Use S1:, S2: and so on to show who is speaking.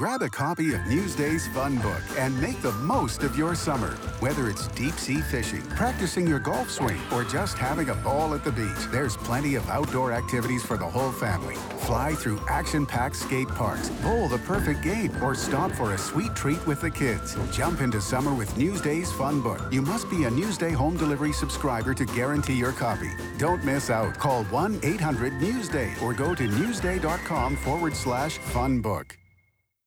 S1: Grab a copy of Newsday's Fun Book and make the most of your summer. Whether it's deep-sea fishing, practicing your golf swing, or just having a ball at the beach, there's plenty of outdoor activities for the whole family. Fly through action-packed skate parks, bowl the perfect game, or stop for a sweet treat with the kids. Jump into summer with Newsday's Fun Book. You must be a Newsday home delivery subscriber to guarantee your copy. Don't miss out. Call 1-800-NEWSDAY or go to newsday.com/funbook.